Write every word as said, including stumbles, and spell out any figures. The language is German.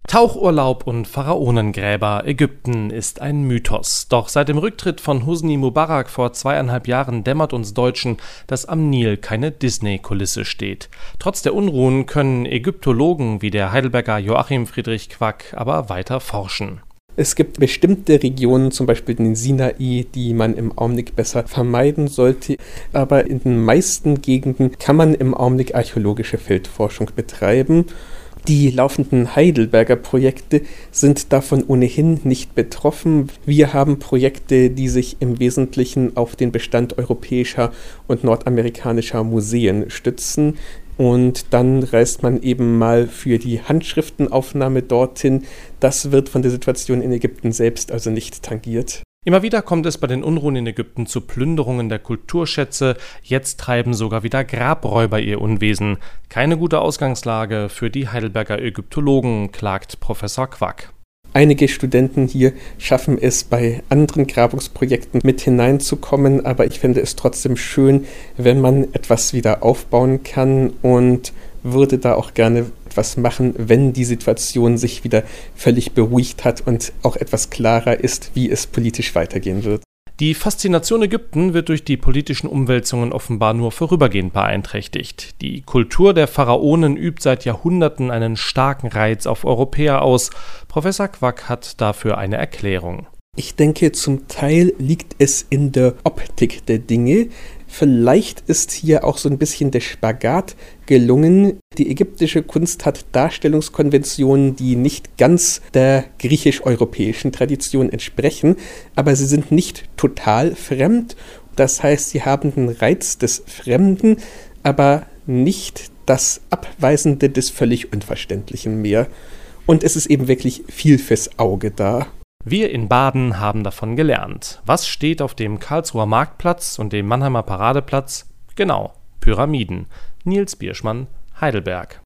Tauchurlaub und Pharaonengräber. Ägypten ist ein Mythos. Doch seit dem Rücktritt von Hosni Mubarak vor zweieinhalb Jahren dämmert uns Deutschen, dass am Nil keine Disney-Kulisse steht. Trotz der Unruhen können Ägyptologen wie der Heidelberger Joachim Friedrich Quack aber weiter forschen. Es gibt bestimmte Regionen, zum Beispiel den Sinai, die man im Augenblick besser vermeiden sollte. Aber in den meisten Gegenden kann man im Augenblick archäologische Feldforschung betreiben. Die laufenden Heidelberger Projekte sind davon ohnehin nicht betroffen. Wir haben Projekte, die sich im Wesentlichen auf den Bestand europäischer und nordamerikanischer Museen stützen. Und dann reist man eben mal für die Handschriftenaufnahme dorthin. Das wird von der Situation in Ägypten selbst also nicht tangiert. Immer wieder kommt es bei den Unruhen in Ägypten zu Plünderungen der Kulturschätze. Jetzt treiben sogar wieder Grabräuber ihr Unwesen. Keine gute Ausgangslage für die Heidelberger Ägyptologen, klagt Professor Quack. Einige Studenten hier schaffen es, bei anderen Grabungsprojekten mit hineinzukommen, aber ich finde es trotzdem schön, wenn man etwas wieder aufbauen kann und würde da auch gerne etwas machen, wenn die Situation sich wieder völlig beruhigt hat und auch etwas klarer ist, wie es politisch weitergehen wird. Die Faszination Ägypten wird durch die politischen Umwälzungen offenbar nur vorübergehend beeinträchtigt. Die Kultur der Pharaonen übt seit Jahrhunderten einen starken Reiz auf Europäer aus. Professor Quack hat dafür eine Erklärung. Ich denke, zum Teil liegt es in der Optik der Dinge. Vielleicht ist hier auch so ein bisschen der Spagat gelungen. Die ägyptische Kunst hat Darstellungskonventionen, die nicht ganz der griechisch-europäischen Tradition entsprechen, aber sie sind nicht total fremd. Das heißt, sie haben den Reiz des Fremden, aber nicht das Abweisende des völlig Unverständlichen mehr. Und es ist eben wirklich viel fürs Auge da. Wir in Baden haben davon gelernt. Was steht auf dem Karlsruher Marktplatz und dem Mannheimer Paradeplatz? Genau, Pyramiden. Nils Bierschmann, Heidelberg.